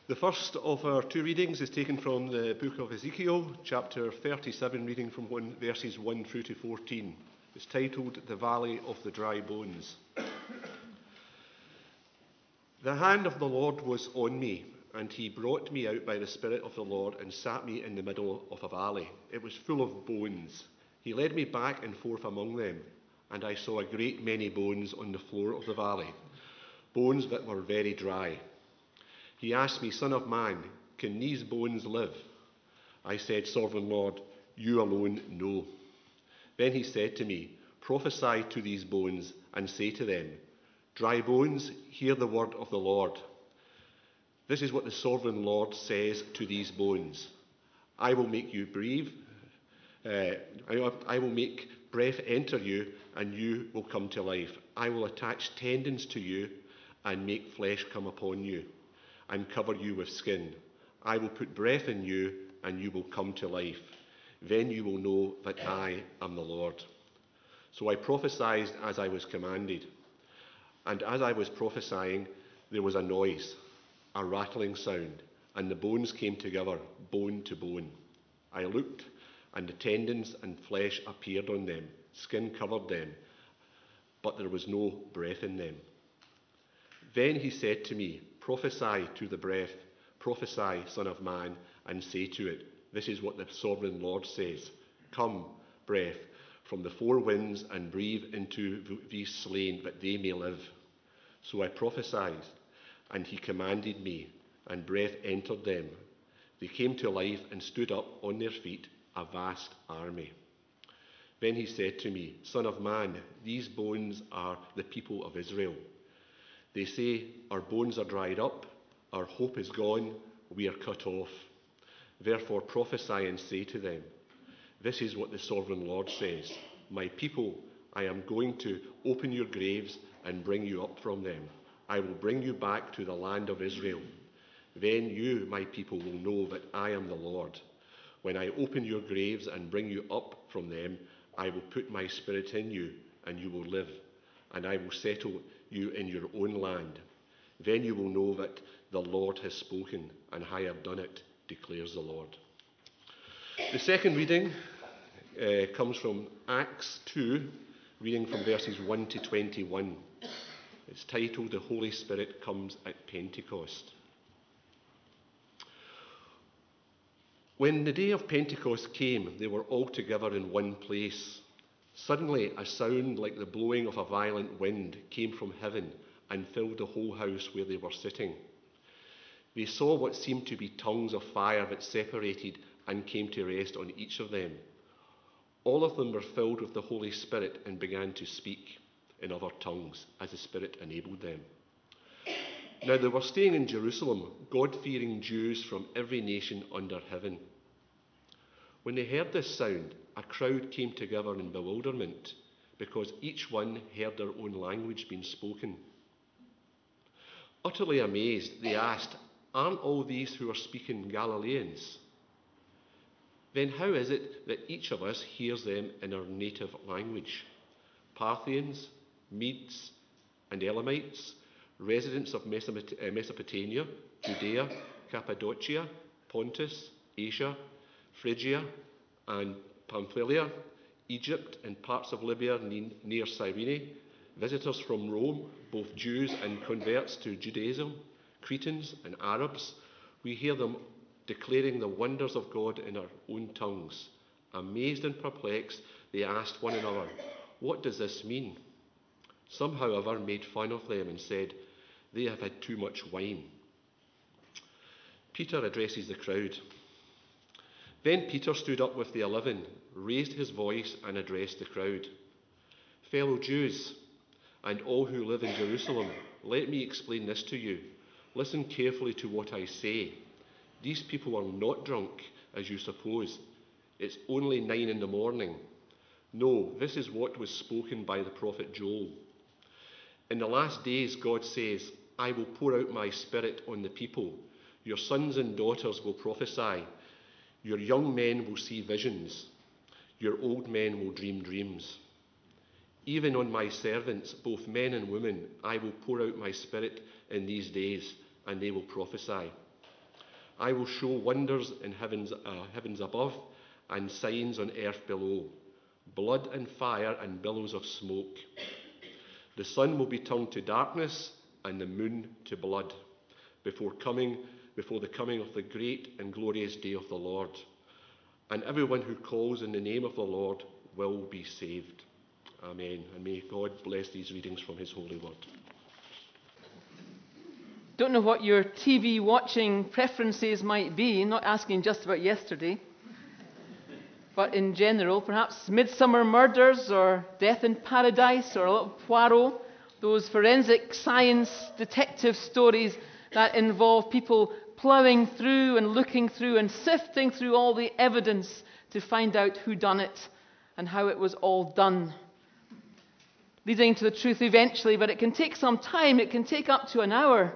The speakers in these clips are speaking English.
The first of our two readings is taken from the book of Ezekiel, chapter 37, reading from verses 1 through to 14. It's titled, The Valley of the Dry Bones. The hand of the Lord was on me, and he brought me out by the Spirit of the Lord and sat me in the middle of a valley. It was full of bones. He led me back and forth among them, and I saw a great many bones on the floor of the valley, bones that were very dry. He asked me, Son of man, can these bones live? I said, Sovereign Lord, you alone know. Then he said to me, Prophesy to these bones and say to them, Dry bones, hear the word of the Lord. This is what the Sovereign Lord says to these bones. I will make you breathe. I will make breath enter you, and you will come to life. I will attach tendons to you and make flesh come upon you and cover you with skin. I will put breath in you, and you will come to life. Then you will know that I am the Lord. So I prophesied as I was commanded. And as I was prophesying, there was a noise, a rattling sound, and the bones came together, bone to bone. I looked, and the tendons and flesh appeared on them. Skin covered them, but there was no breath in them. Then he said to me, Prophesy to the breath, prophesy, Son of man, and say to it, This is what the Sovereign Lord says. Come, breath, from the four winds, and breathe into these slain, that they may live. So I prophesied, and he commanded me, and breath entered them. They came to life and stood up on their feet, a vast army. Then he said to me, Son of man, these bones are the people of Israel. They say, Our bones are dried up, our hope is gone, we are cut off. Therefore prophesy and say to them, This is what the Sovereign Lord says. My people, I am going to open your graves and bring you up from them. I will bring you back to the land of Israel. Then you, my people, will know that I am the Lord. When I open your graves and bring you up from them, I will put my spirit in you, and you will live, and I will settle you in your own land. Then you will know that the Lord has spoken, and I have done it, declares the Lord. The second reading comes from Acts 2, reading from verses 1 to 21. It's titled, The Holy Spirit Comes at Pentecost. When the day of Pentecost came, they were all together in one place. Suddenly, a sound like the blowing of a violent wind came from heaven and filled the whole house where they were sitting. They saw what seemed to be tongues of fire that separated and came to rest on each of them. All of them were filled with the Holy Spirit and began to speak in other tongues as the Spirit enabled them. Now they were staying in Jerusalem, God-fearing Jews from every nation under heaven. When they heard this sound, a crowd came together in bewilderment, because each one heard their own language being spoken. Utterly amazed, they asked, Aren't all these who are speaking Galileans? Then how is it that each of us hears them in our native language? Parthians, Medes, and Elamites, residents of Mesopotamia, Judea, Cappadocia, Pontus, Asia, Phrygia, and Pamphylia, Egypt, and parts of Libya near Cyrene, visitors from Rome, both Jews and converts to Judaism, Cretans and Arabs, we hear them declaring the wonders of God in our own tongues. Amazed and perplexed, they asked one another, What does this mean? Some, however, made fun of them and said, They have had too much wine. Peter addresses the crowd. Then Peter stood up with the 11, raised his voice and addressed the crowd. Fellow Jews, and all who live in Jerusalem, let me explain this to you. Listen carefully to what I say. These people are not drunk, as you suppose. It's only 9 a.m. No, this is what was spoken by the prophet Joel. In the last days, God says, I will pour out my spirit on the people. Your sons and daughters will prophesy. Your young men will see visions. Your old men will dream dreams. Even on my servants, both men and women, I will pour out my spirit in these days, and they will prophesy. I will show wonders in heavens above and signs on earth below, blood and fire and billows of smoke. The sun will be turned to darkness and the moon to blood before the coming of the great and glorious day of the Lord. And everyone who calls in the name of the Lord will be saved. Amen. And may God bless these readings from his holy word. Don't know what your TV watching preferences might be, not asking just about yesterday, but in general, perhaps Midsummer Murders or Death in Paradise or a little Poirot, those forensic science detective stories that involve people ploughing through and looking through and sifting through all the evidence to find out who done it and how it was all done, leading to the truth eventually. But it can take some time. It can take up to an hour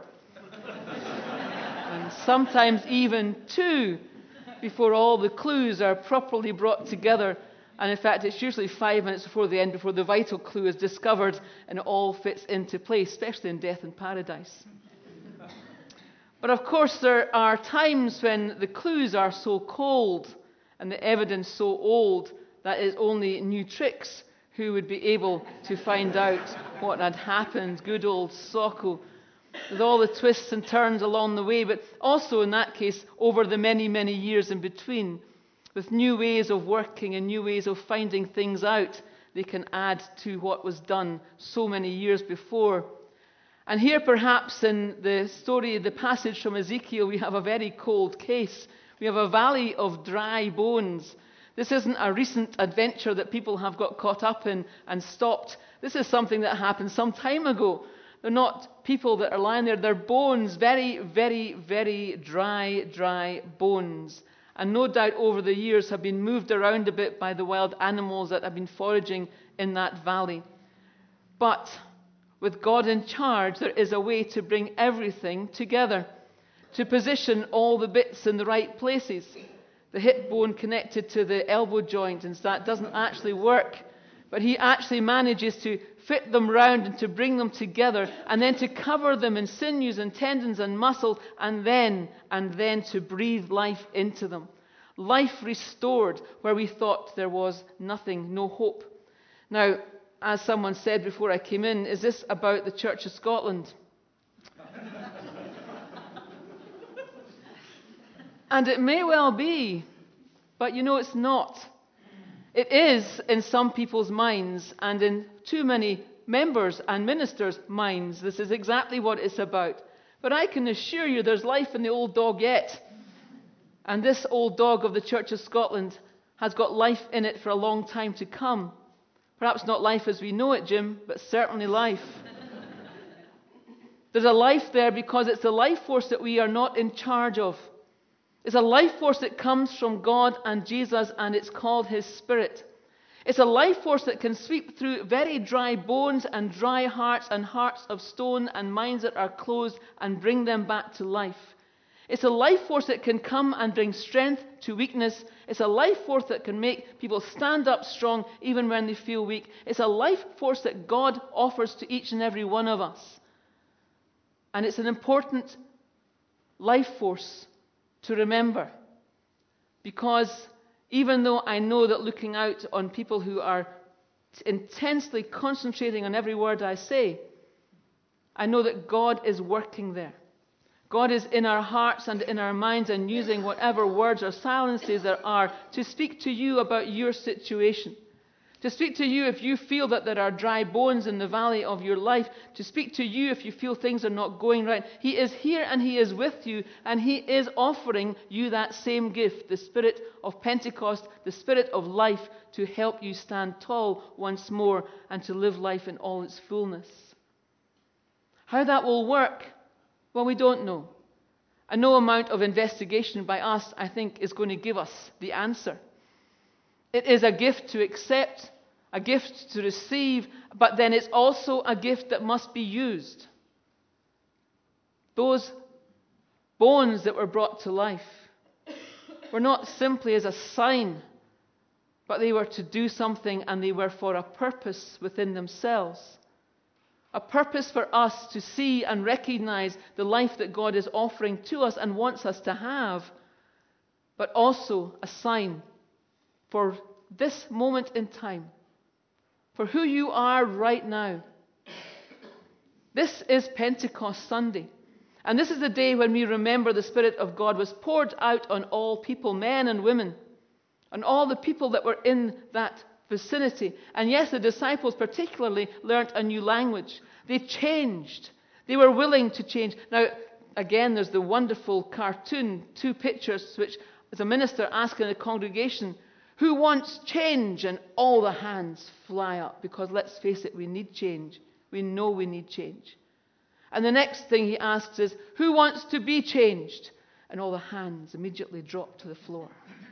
and sometimes even 2 before all the clues are properly brought together. And in fact, it's usually 5 minutes before the end, before the vital clue is discovered and it all fits into place, especially in Death in Paradise. But of course, there are times when the clues are so cold and the evidence so old that it's only new tricks who would be able to find out what had happened. Good old Socko, with all the twists and turns along the way, but also in that case over the many, many years in between, with new ways of working and new ways of finding things out. They can add to what was done so many years before. And here perhaps in the story, the passage from Ezekiel, we have a very cold case. We have a valley of dry bones. This isn't a recent adventure that people have got caught up in and stopped. This is something that happened some time ago. They're not people that are lying there. They're bones, very, very, very dry bones. And no doubt over the years have been moved around a bit by the wild animals that have been foraging in that valley. But with God in charge, there is a way to bring everything together, to position all the bits in the right places. The hip bone connected to the elbow joint, and that doesn't actually work. But he actually manages to fit them round and to bring them together, and then to cover them in sinews and tendons and muscle, and then to breathe life into them. Life restored where we thought there was nothing, no hope. Now, as someone said before I came in, is this about the Church of Scotland? And it may well be, but you know it's not. It is in some people's minds and in too many members and ministers' minds. This is exactly what it's about. But I can assure you there's life in the old dog yet. And this old dog of the Church of Scotland has got life in it for a long time to come. Perhaps not life as we know it, Jim, but certainly life. There's a life there because it's a life force that we are not in charge of. It's a life force that comes from God and Jesus, and it's called His Spirit. It's a life force that can sweep through very dry bones and dry hearts and hearts of stone and minds that are closed and bring them back to life. It's a life force that can come and bring strength to weakness. It's a life force that can make people stand up strong even when they feel weak. It's a life force that God offers to each and every one of us. And it's an important life force to remember. Because even though I know that looking out on people who are intensely concentrating on every word I say, I know that God is working there. God is in our hearts and in our minds and using whatever words or silences there are to speak to you about your situation. To speak to you if you feel that there are dry bones in the valley of your life. To speak to you if you feel things are not going right. He is here and He is with you, and He is offering you that same gift, the Spirit of Pentecost, the Spirit of life, to help you stand tall once more and to live life in all its fullness. How that will work? Well, we don't know. And no amount of investigation by us, I think, is going to give us the answer. It is a gift to accept, a gift to receive, but then it's also a gift that must be used. Those bones that were brought to life were not simply as a sign, but they were to do something, and they were for a purpose within themselves. A purpose for us to see and recognize the life that God is offering to us and wants us to have, but also a sign for this moment in time, for who you are right now. This is Pentecost Sunday. And this is the day when we remember the Spirit of God was poured out on all people, men and women, on all the people that were in that vicinity. And yes, the disciples particularly learnt a new language. They changed. They were willing to change. Now, again, there's the wonderful cartoon, 2 pictures, which is a minister asking the congregation, who wants change? And all the hands fly up, because let's face it, we need change. We know we need change. And the next thing he asks is, who wants to be changed? And all the hands immediately drop to the floor.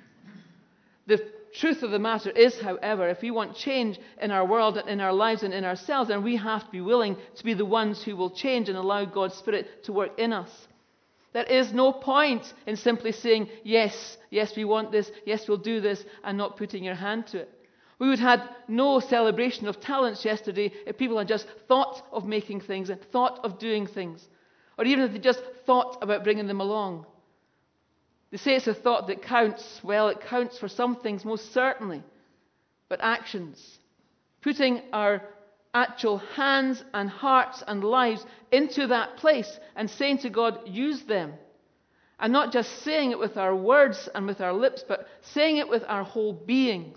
The truth of the matter is, however, if we want change in our world and in our lives and in ourselves, then we have to be willing to be the ones who will change and allow God's Spirit to work in us. There is no point in simply saying, yes, we want this, yes, we'll do this, and not putting your hand to it. We would have had no celebration of talents yesterday if people had just thought of making things and thought of doing things, or even if they just thought about bringing them along. They say it's a thought that counts. Well, it counts for some things, most certainly. But actions, putting our actual hands and hearts and lives into that place and saying to God, use them. And not just saying it with our words and with our lips, but saying it with our whole beings.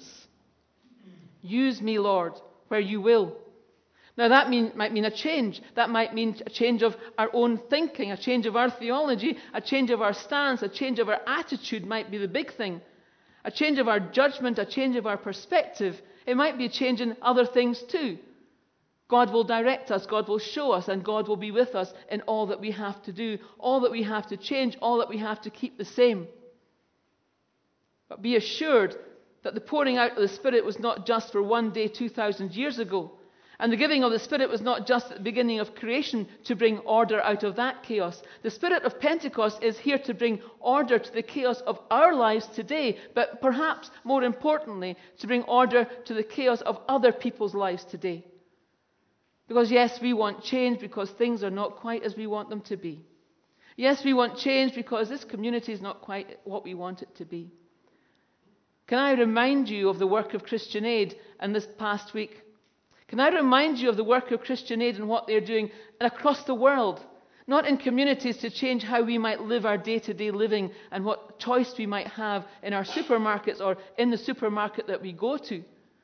Use me, Lord, where you will. Now that might mean a change. That might mean a change of our own thinking, a change of our theology, a change of our stance, a change of our attitude might be the big thing. A change of our judgment, a change of our perspective. It might be a change in other things too. God will direct us, God will show us, and God will be with us in all that we have to do, all that we have to change, all that we have to keep the same. But be assured that the pouring out of the Spirit was not just for one day 2,000 years ago. And the giving of the Spirit was not just at the beginning of creation to bring order out of that chaos. The Spirit of Pentecost is here to bring order to the chaos of our lives today, but perhaps more importantly, to bring order to the chaos of other people's lives today. Because yes, we want change because things are not quite as we want them to be. Yes, we want change because this community is not quite what we want it to be. Can I remind you of the work of Christian Aid in this past week? Can I remind you of the work of Christian Aid and what they're doing across the world? Not in communities to change how we might live our day-to-day living and what choice we might have in our supermarkets or in the supermarket that we go to.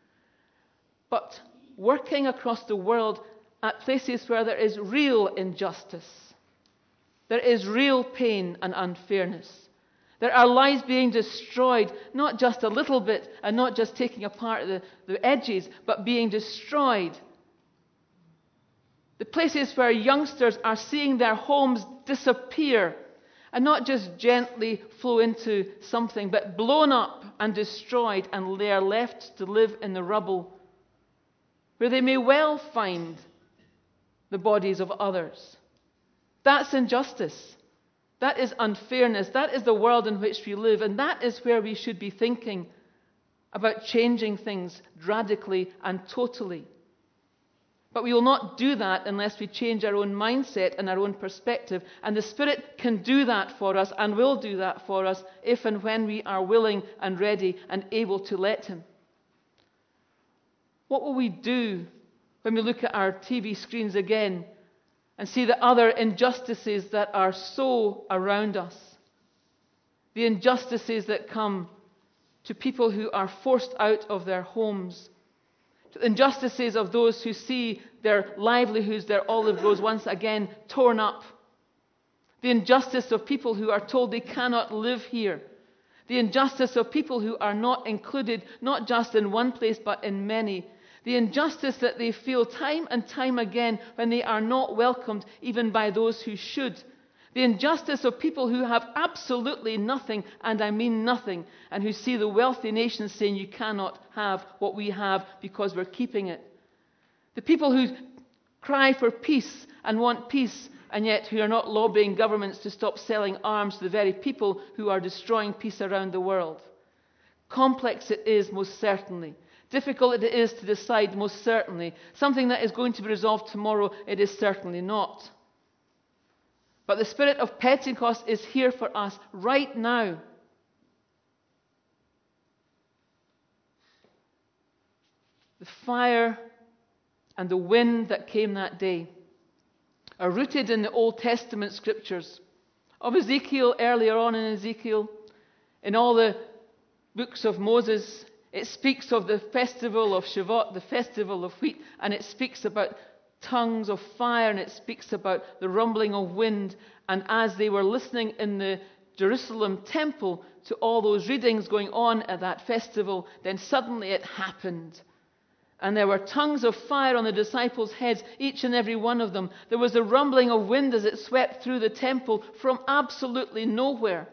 But working across the world at places where there is real injustice. There is real pain and unfairness. There are lives being destroyed, not just a little bit and not just taking apart the edges, but being destroyed. The places where youngsters are seeing their homes disappear and not just gently flow into something, but blown up and destroyed, and they are left to live in the rubble, where they may well find the bodies of others. That's injustice. That is unfairness. That is the world in which we live. And that is where we should be thinking about changing things radically and totally. But we will not do that unless we change our own mindset and our own perspective. And the Spirit can do that for us and will do that for us if and when we are willing and ready and able to let Him. What will we do when we look at our TV screens again and see the other injustices that are so around us? The injustices that come to people who are forced out of their homes. The injustices of those who see their livelihoods, their olive groves once again torn up. The injustice of people who are told they cannot live here. The injustice of people who are not included, not just in one place, but in many. The injustice that they feel time and time again when they are not welcomed even by those who should. The injustice of people who have absolutely nothing, and I mean nothing, and who see the wealthy nations saying you cannot have what we have because we're keeping it. The people who cry for peace and want peace, and yet who are not lobbying governments to stop selling arms to the very people who are destroying peace around the world. Complex it is, most certainly. Difficult it is to decide, most certainly. Something that is going to be resolved tomorrow, it is certainly not. But the Spirit of Pentecost is here for us right now. The fire and the wind that came that day are rooted in the Old Testament scriptures of Ezekiel, earlier on in Ezekiel, in all the books of Moses. It speaks of the festival of Shavuot, the festival of wheat, and it speaks about tongues of fire, and it speaks about the rumbling of wind. And as they were listening in the Jerusalem temple to all those readings going on at that festival, then suddenly it happened. And there were tongues of fire on the disciples' heads, each and every one of them. There was a rumbling of wind as it swept through the temple from absolutely nowhere.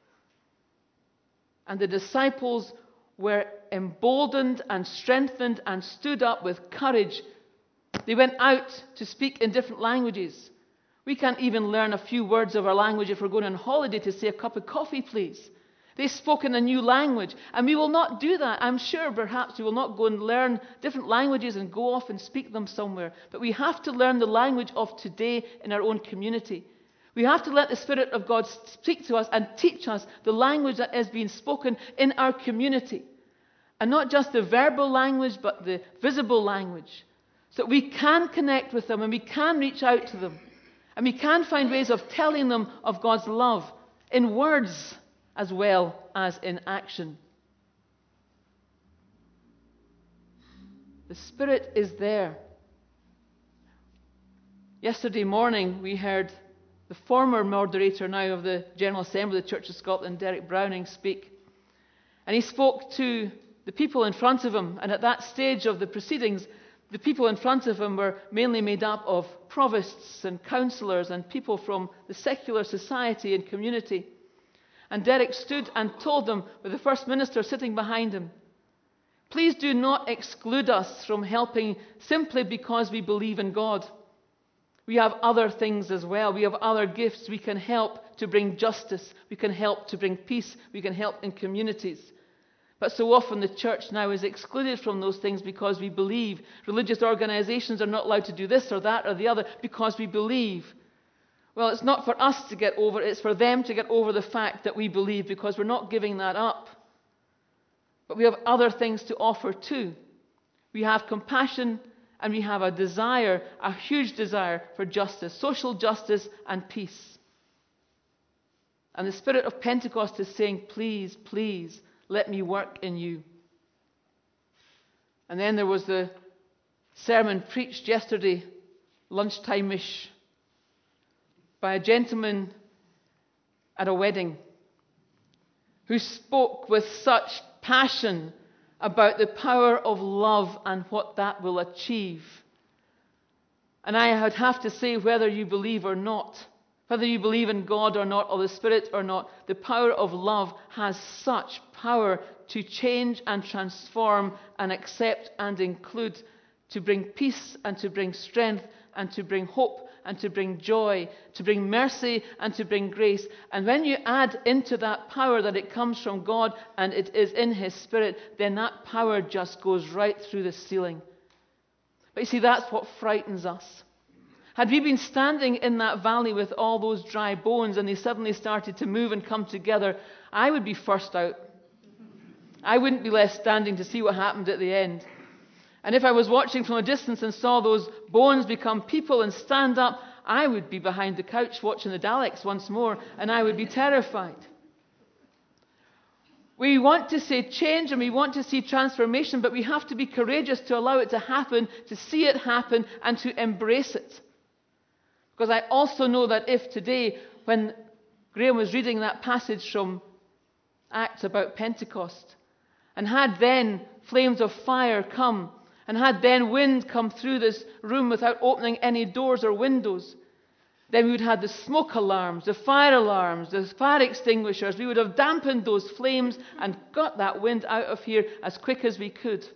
And the disciples were emboldened and strengthened and stood up with courage. They went out to speak in different languages. We can't even learn a few words of our language if we're going on holiday to say a cup of coffee, please. They spoke in a new language, and we will not do that. I'm sure perhaps we will not go and learn different languages and go off and speak them somewhere. But we have to learn the language of today in our own community. We have to let the Spirit of God speak to us and teach us the language that is being spoken in our community. And not just the verbal language, but the visible language. So that we can connect with them and we can reach out to them. And we can find ways of telling them of God's love in words as well as in action. The Spirit is there. Yesterday morning we heard the former moderator now of the General Assembly of the Church of Scotland, Derek Browning, speak. And he spoke to the people in front of him, and at that stage of the proceedings, the people in front of him were mainly made up of provosts and councillors and people from the secular society and community. And Derek stood and told them, with the First Minister sitting behind him, please do not exclude us from helping simply because we believe in God. We have other things as well. We have other gifts. We can help to bring justice. We can help to bring peace. We can help in communities. But so often the church now is excluded from those things because we believe. Religious organizations are not allowed to do this or that or the other because we believe. Well, it's not for us to get over, it's for them to get over the fact that we believe, because we're not giving that up. But we have other things to offer too. We have compassion and we have a desire, a huge desire for justice, social justice and peace. And the Spirit of Pentecost is saying, please, please, let me work in you. And then there was the sermon preached yesterday, lunchtime-ish, by a gentleman at a wedding who spoke with such passion about the power of love and what that will achieve. And I would have to say, whether you believe or not, whether you believe in God or not, or the Spirit or not, the power of love has such power to change and transform and accept and include, to bring peace and to bring strength and to bring hope and to bring joy, to bring mercy and to bring grace. And when you add into that power that it comes from God and it is in His Spirit, then that power just goes right through the ceiling. But you see, that's what frightens us. Had we been standing in that valley with all those dry bones and they suddenly started to move and come together, I would be first out. I wouldn't be left standing to see what happened at the end. And if I was watching from a distance and saw those bones become people and stand up, I would be behind the couch watching the Daleks once more, and I would be terrified. We want to see change and we want to see transformation, but we have to be courageous to allow it to happen, to see it happen, and to embrace it. Because I also know that if today, when Graham was reading that passage from Acts about Pentecost, and had then flames of fire come, and had then wind come through this room without opening any doors or windows, then we would have the smoke alarms, the fire alarms, the fire extinguishers. We would have dampened those flames and got that wind out of here as quick as we could.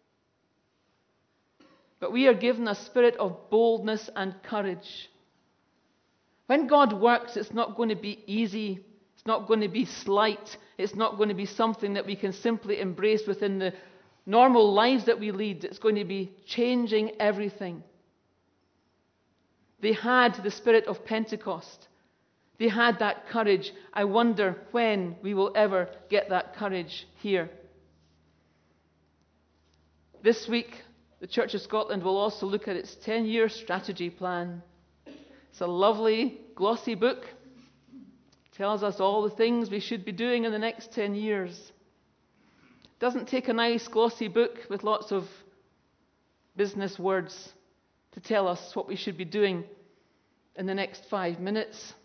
But we are given a spirit of boldness and courage. When God works, it's not going to be easy. It's not going to be slight. It's not going to be something that we can simply embrace within the normal lives that we lead. It's going to be changing everything. They had the spirit of Pentecost. They had that courage. I wonder when we will ever get that courage here. This week, the Church of Scotland will also look at its 10-year strategy plan. It's a lovely, glossy book. It tells us all the things we should be doing in the next 10 years. It doesn't take a nice, glossy book with lots of business words to tell us what we should be doing in the next 5 minutes.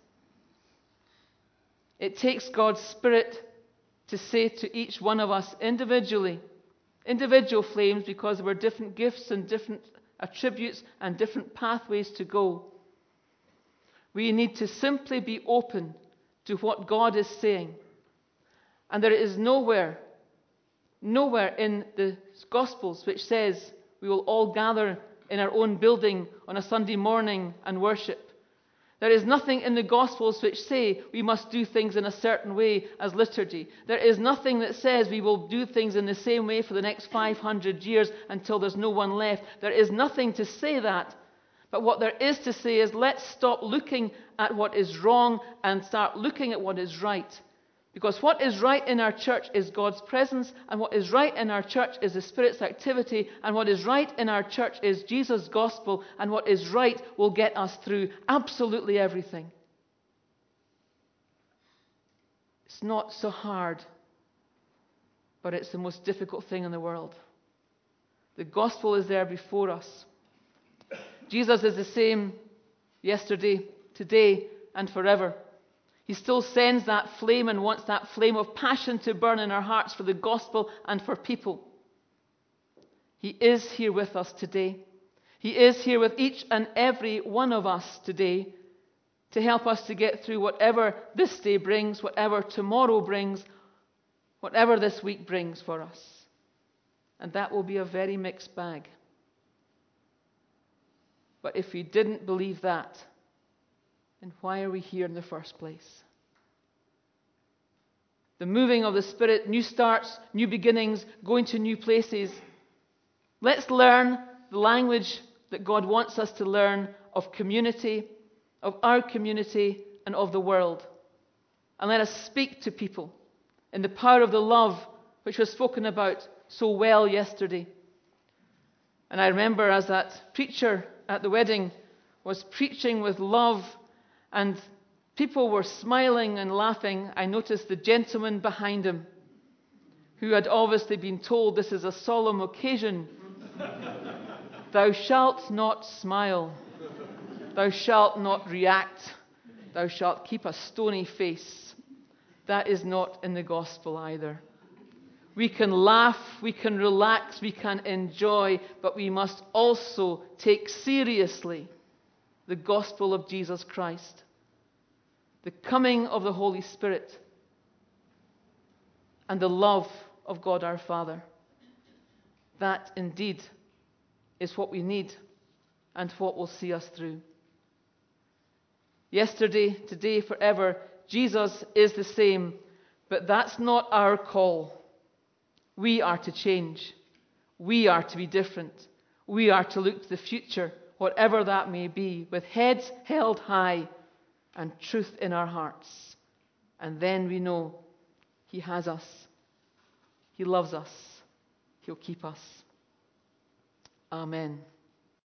It takes God's Spirit to say to each one of us individually, individual flames, because we're different gifts and different attributes and different pathways to go. We need to simply be open to what God is saying. And there is nowhere in the Gospels which says we will all gather in our own building on a Sunday morning and worship. There is nothing in the Gospels which say we must do things in a certain way as liturgy. There is nothing that says we will do things in the same way for the next 500 years until there's no one left. There is nothing to say that. But what there is to say is, let's stop looking at what is wrong and start looking at what is right. Because what is right in our church is God's presence, and what is right in our church is the Spirit's activity, and what is right in our church is Jesus' gospel, and what is right will get us through absolutely everything. It's not so hard, but it's the most difficult thing in the world. The gospel is there before us. Jesus is the same yesterday, today, and forever. He still sends that flame and wants that flame of passion to burn in our hearts for the gospel and for people. He is here with us today. He is here with each and every one of us today to help us to get through whatever this day brings, whatever tomorrow brings, whatever this week brings for us. And that will be a very mixed bag. But if we didn't believe that, then why are we here in the first place? The moving of the Spirit, new starts, new beginnings, going to new places. Let's learn the language that God wants us to learn of community, of our community, and of the world. And let us speak to people in the power of the love which was spoken about so well yesterday. And I remember as that preacher at the wedding was preaching with love and people were smiling and laughing, I noticed the gentleman behind him, who had obviously been told this is a solemn occasion. Thou shalt not smile. Thou shalt not react. Thou shalt keep a stony face. That is not in the gospel either. We can laugh, we can relax, we can enjoy, but we must also take seriously the gospel of Jesus Christ, the coming of the Holy Spirit, and the love of God our Father. That indeed is what we need and what will see us through. Yesterday, today, forever, Jesus is the same, but that's not our call. We are to change. We are to be different. We are to look to the future, whatever that may be, with heads held high and truth in our hearts. And then we know He has us. He loves us. He'll keep us. Amen.